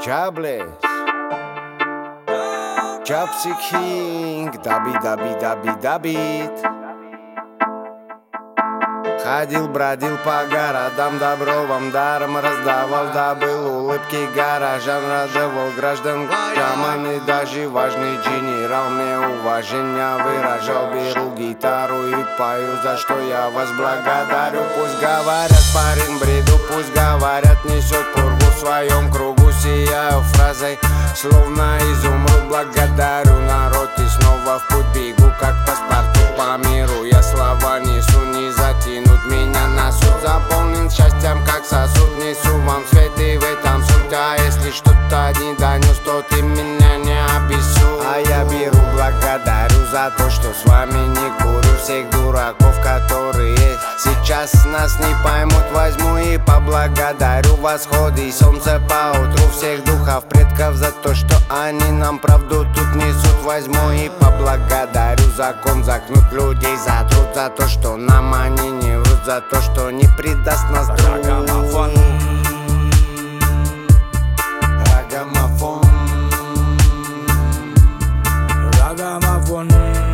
Jobless Job seeking Dabit Ходил, бродил по городам, добро вам даром раздавал, добыл улыбки горожан, радовал граждан. Роман и даже важный генерал мне уважение выражал. Беру гитару и пою, за что я вас благодарю. Пусть говорят, парень бреду, пусть говорят, несет пургу в своем кругу. Сияю фразой, словно изумруд, благодарю народ и снова в путь бегу, как паспорту по миру. Я слова несу, не затянут меня на суд. Заполнен счастьем, как сосуд, несу вам свет и в этом суть. А если что-то не донес, то ты меня не обессудь. А я беру, благодарю за то, что с вами не курю. Всех дураков, которые сейчас нас не поймут, возьму и поблагодарю восходы и солнце поутру. Всех духов предков за то, что они нам правду тут несут. Возьму и поблагодарю закон, загнут людей за труд, за то, что нам они не врут, за то, что не предаст нас друг. Рагамофон. Рагамофон. Рагамофон.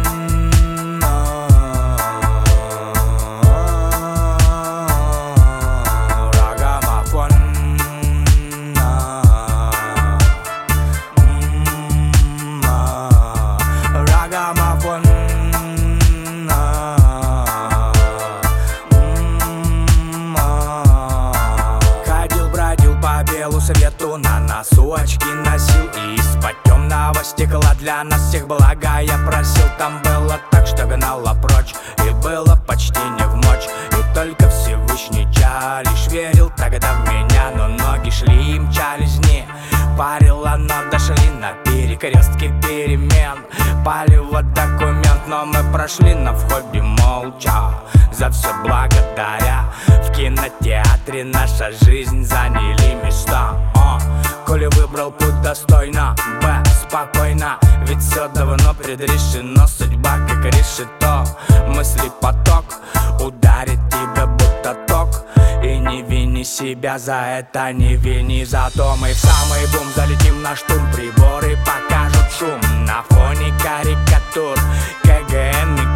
Свету на носу очки носил, и из-под темного стекла для нас всех блага я просил. Там было так, что гнало прочь, и было почти не в мочь. И только Всевышний Ча лишь верил тогда в меня. Но ноги шли и мчались, не парило, но дошли на перекрестке перемен. Палево документ, но мы прошли на входе молча. За все благодаря. В кинотеатре наша жизнь заняли места. Коли выбрал путь достойно, Б, спокойно. Ведь все давно предрешено, судьба как решето. Мысли поток ударит тебя будто ток. И не вини себя за это, не вини за то. Мы в самый бум залетим на штурм, приборы покажут шум. На фоне карикатур КГН